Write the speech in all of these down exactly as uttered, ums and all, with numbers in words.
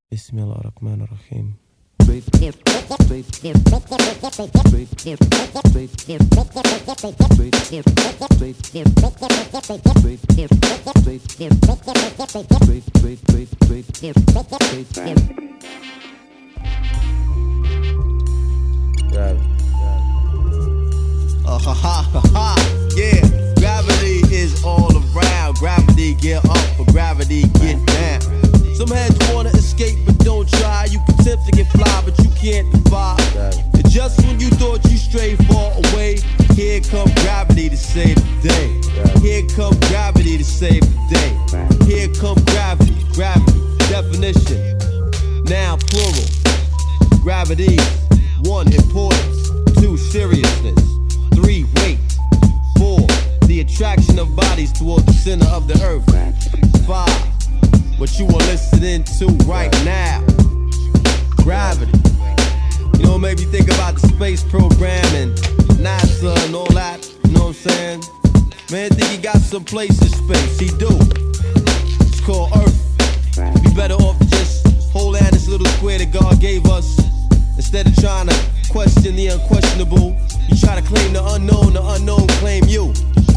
Bismillahirrahmanirrahim. Uh, ha ha ha ha, yeah. Gravity is all around. Gravity get up, or gravity get down. Some heads wanna escape but don't try. You can attempt to get fly but you can't defy. And just when you thought you strayed far away, here come gravity to save the day. Here come gravity to save the day. Here come gravity, gravity, definition. Now plural. Gravity, one, importance. Two, seriousness. Three, weight. Four, the attraction of bodies toward the center of the earth. Five, what you are listening to right now. Gravity. You know, maybe think about the space program and NASA and all that. You know what I'm saying? Man, think he got some place in space. He do. It's called Earth. Be better off to just hold down this little square that God gave us. Instead of trying to question the unquestionable, you try to claim the unknown, the unknown claim you.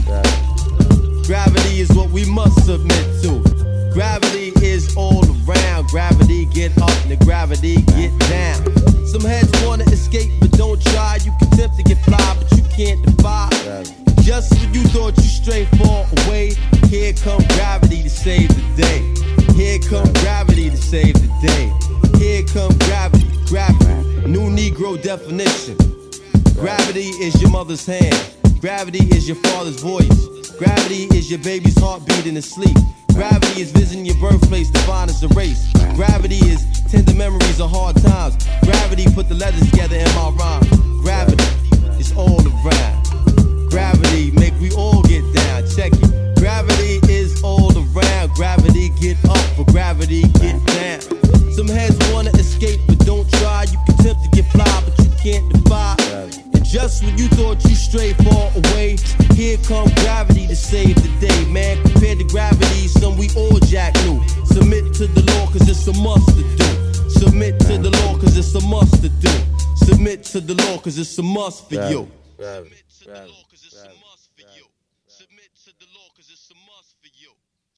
Gravity is what we must submit to. Gravity is all around. Gravity get up and the gravity get down. Some heads wanna escape but don't try. You can attempt to get fly but you can't defy. Just when you thought you strayed far away, here come gravity to save the day. Here come gravity to save the day. Here come gravity, gravity. New Negro definition. Gravity is your mother's hand. Gravity is your father's voice. Gravity is your baby's heartbeat in his sleep. Gravity is visiting your birthplace to find us a race. Gravity is tender memories of hard times. Gravity put the letters together in my rhyme. Gravity is all around. Gravity make we all get down. Check it. Gravity is all around. Gravity get up or gravity get down. Some heads wanna escape but don't try. You can attempt to get fly but you can't defy. And just when you thought you strayed far away, here come gravity to save the day. Man, compared to gravity, some we all jack new. Submit to the law cause it's a must to do. Submit to the law cause it's a must to do. Submit to the law cause it's a must for you. Submit to the law cause it's a must.